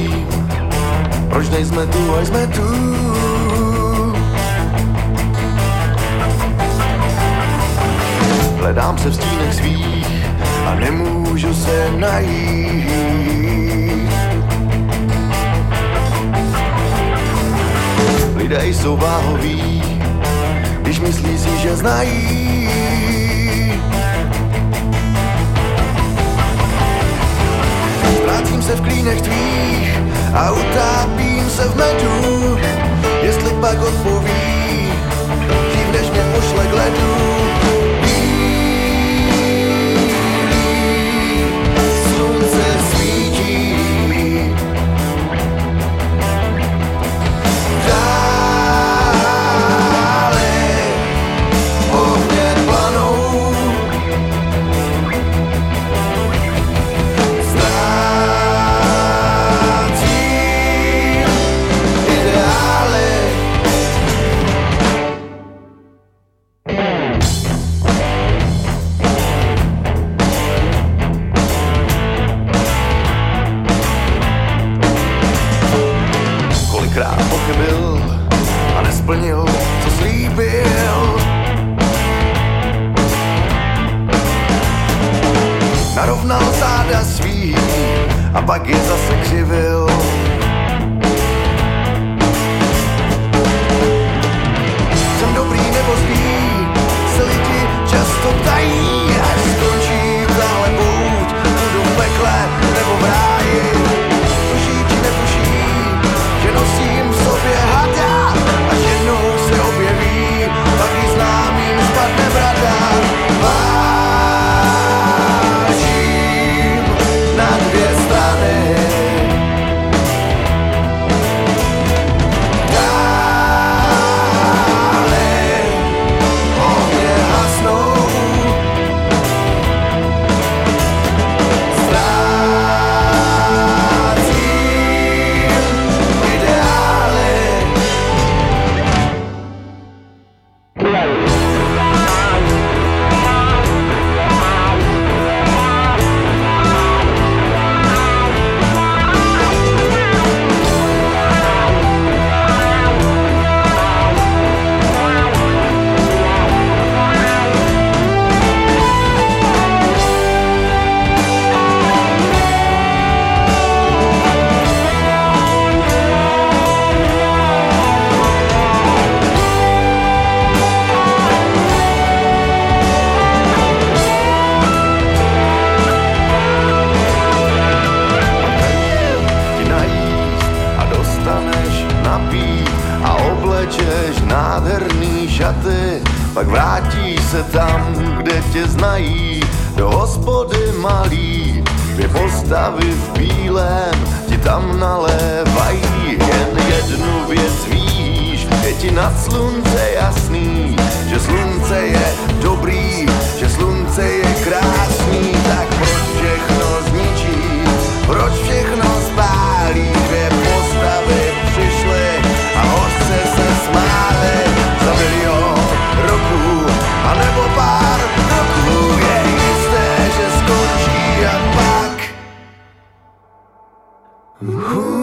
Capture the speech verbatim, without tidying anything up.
nevím, proč nejsme tu, až jsme tu. Hledám se v stínech svých a nemůžu se najít. Lidé jsou váhoví, když myslí si, že znají. Ztrácím se v klínech tvých a utápím se v medu. Jestli pak odpoví, dřív než mě pošle k ledu. Slunce svítí, dále ohně planou. Ztrácím ideály. Kolikrát pochybil a nesplnil, co slíbil. Narovnal záda svý a pak je zase křivil. Jsem dobrý nebo zlý, se lidi často ptají, až skončí tahle pouť, budu v pekle nebo v ráji. Tuší či netuší, že nosím v sobě hada, až jednou se objeví, pak jí známým spadne brada. Vážím na dvě strany, dále ohně hasnou. Ztrácím ideály. Ti najíst a dostaneš napít a oblečeš nádherný šaty, pak vrátíš se tam, kde tě znají, do hospody malý. Dvě postavy v bílém ti tam nalévají, jen jednu věc víš, je ti nad slunce jasný, že slunce je dobrý, že slunce je krásný. Tak proč všechno zničí, proč všechno spálí? Dvě postavy přišly a hořce se smály. Za milion roků, anebo pár roků, je jisté, že skončí a pak uh.